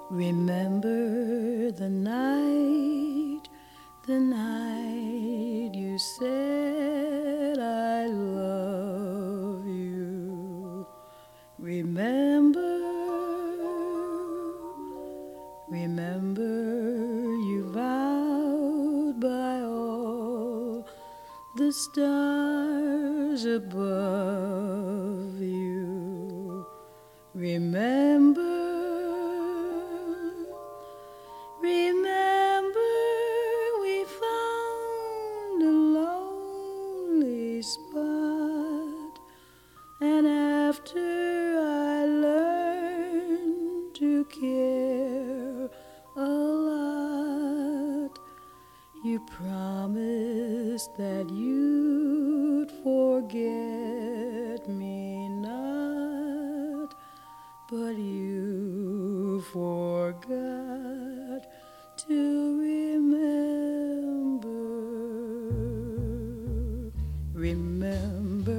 Remember the night you said I love you. Remember you vowed by all the stars above you. Remember we found a lonely spot, and after I learned to care a lot, you promised that you'd forget me not, but you forgot to remember. Remember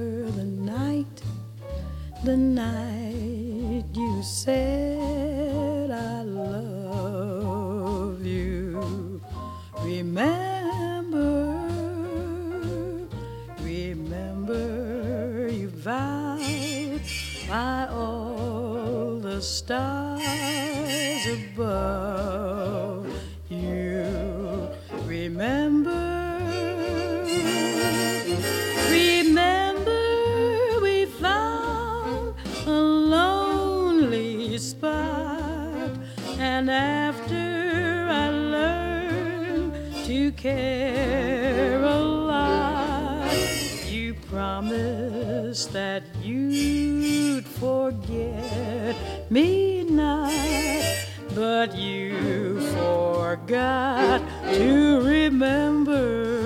the night you said I love you. Remember you vowed by all the stars above you. Remember we found a lonely spot, and after I learned to care a lot, you promised that you'd forget me not, but you forgot to remember.